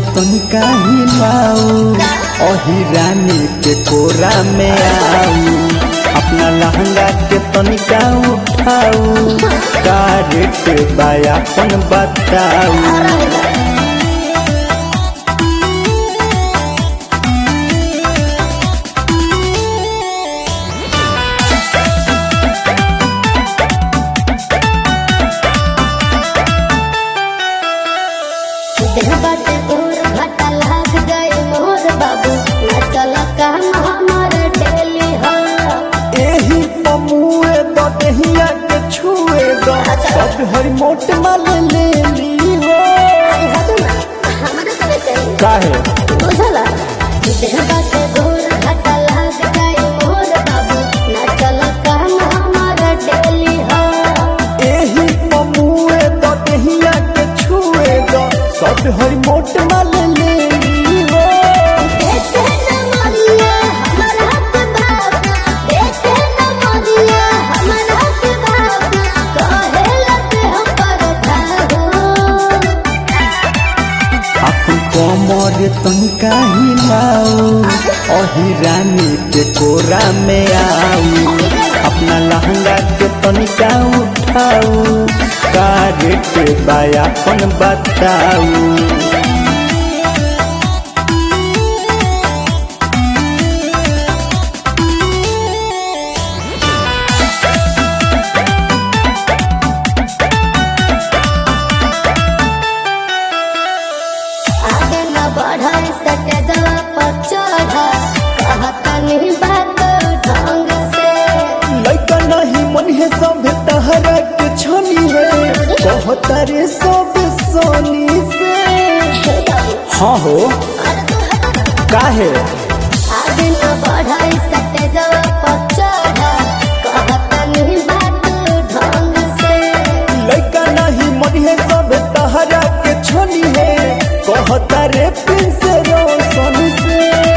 तनिका हिलाऊ ओही रानी के कोरा में आऊ अपना लहंगा के तनिका उठाऊ का रेट बायापन बताऊ। बाटे और घाटा लाग जाए मोर बाबू ना चल काम हमार डेली हो एही पमुए दहिया के छुए दो सब हर मोट माल ले ली हो हमारे चले चाहिए काहे बुझला देह बाटे और घाटा लाग जाए मोर बाबू ना चल काम हमार डेली हो एही पमुए दहिया के छुए दो सब हर मोट माल ले ली हो। देखे न मोरिया हमर हाथ बाप देखे न मोरिया हमर हाथ बाप कहे लगे हम पर धारो अपन कमर तनिका हिलाऊ ओही रानी के कोरा में आऊ अपना लहंगा के तनिका उठाऊ का रेट बायापन बताऊ। आगे न बढ़ाई सटे जवा पर चढ़ा कहता नहीं बात ढंग से लइका नहीं मन है सब तहरा के छनी है कहता रे सब सोनी से। हाँ हो काहे आगे न बढ़ाई सटे जवा पर चढ़ा कहता नहीं बात ढंग से लइका नहीं मन है सब तहरा के छनी है कहता रे प्रिंस रोशन से।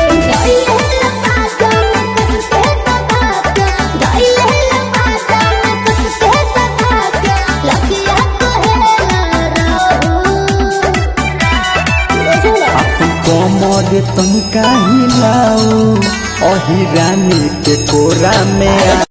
कमर तनिका हिलाऊ ओही रानी के कोरा में